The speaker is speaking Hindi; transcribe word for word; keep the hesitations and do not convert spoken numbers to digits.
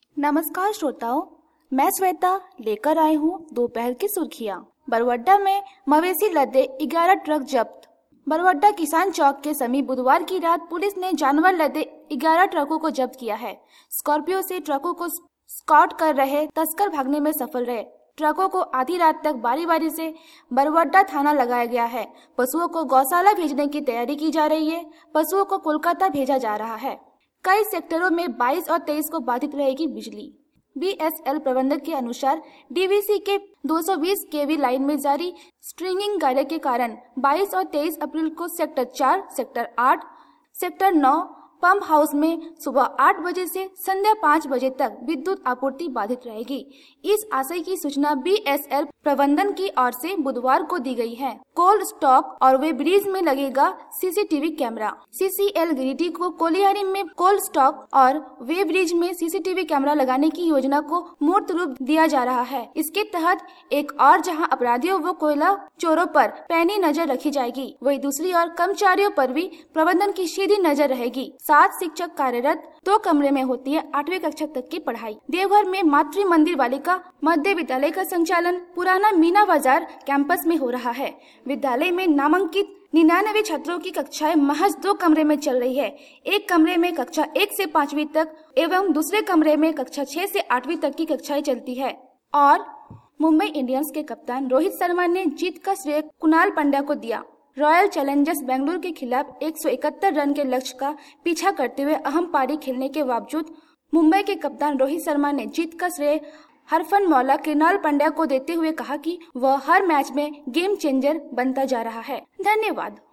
नमस्कार श्रोताओं, मैं श्वेता लेकर आई हूँ दोपहर की सुर्खियाँ। बरवड्डा में मवेशी लदे ग्यारह ट्रक जब्त। बरवड्डा किसान चौक के समीप बुधवार की रात पुलिस ने जानवर लदे ग्यारह ट्रकों को जब्त किया है। स्कॉर्पियो से ट्रकों को स्कॉट कर रहे तस्कर भागने में सफल रहे। ट्रकों को आधी रात तक बारी बारी से बरवड्डा थाना लगाया गया है। पशुओं को गौशाला भेजने की तैयारी की जा रही है। पशुओं को कोलकाता भेजा जा रहा है। कई सेक्टरों में बाईस और तेईस को बाधित रहेगी बिजली। बी एस एन एल प्रबंधक के अनुसार डी वी सी के दो सौ बीस के वी लाइन में जारी स्ट्रिंगिंग कार्य के कारण बाईस और तेईस अप्रैल को सेक्टर चार, सेक्टर आठ, सेक्टर नौ पंप हाउस में सुबह आठ बजे से संध्या पाँच बजे तक विद्युत आपूर्ति बाधित रहेगी। इस आशय की सूचना बी एस एन एल प्रबंधन की ओर से बुधवार को दी गई है। कोल्ड स्टॉक और वे ब्रिज में लगेगा C C T V camera. C C L Giridih को कोलियारी में कोल्ड स्टॉक और वे ब्रिज में C C T V camera लगाने की योजना को मूर्त रूप दिया जा रहा है। इसके तहत एक और जहां अपराधियों व कोयला चोरों पर पैनी नजर रखी जाएगी, वही दूसरी ओर कर्मचारियों पर भी प्रबंधन की सीधी नजर रहेगी। सात शिक्षक कार्यरत, दो कमरे में होती है आठवीं कक्षा तक की पढ़ाई। देवघर में मातृ मंदिर बालिका मध्य विद्यालय का संचालन पुराना मीना बाजार कैंपस में हो रहा है। विद्यालय में नामांकित निन्यानवे छात्रों की कक्षाएं महज दो कमरे में चल रही है। एक कमरे में कक्षा एक से पांचवी तक एवं दूसरे कमरे में कक्षा छह से आठवीं तक की कक्षाएं चलती है। और मुंबई इंडियंस के कप्तान रोहित शर्मा ने जीत का श्रेय कुणाल पांड्या को दिया। रॉयल चैलेंजर्स बेंगलुरु के खिलाफ एक सौ इकहत्तर रन के लक्ष्य का पीछा करते हुए अहम पारी खेलने के बावजूद मुंबई के कप्तान रोहित शर्मा ने जीत का श्रेय हरफनमौला कुणाल पांड्या को देते हुए कहा कि वह हर मैच में गेम चेंजर बनता जा रहा है। धन्यवाद।